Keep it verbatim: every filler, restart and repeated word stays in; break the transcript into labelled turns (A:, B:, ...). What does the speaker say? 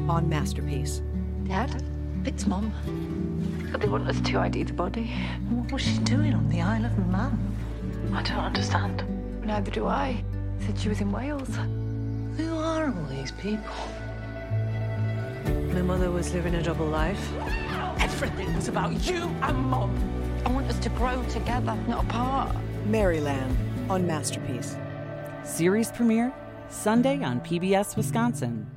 A: on Masterpiece.
B: Dad, it's Mum. But they want us to I D the body.
C: What was she doing on the Isle of Man?
B: I don't understand. Neither do I. Said she was in Wales.
C: Who are all these people?
A: My mother was living a double life.
C: Everything was about you and Mum.
B: I want us to grow together, not apart.
A: Maryland on Masterpiece.
D: Series premiere Sunday on P B S Wisconsin.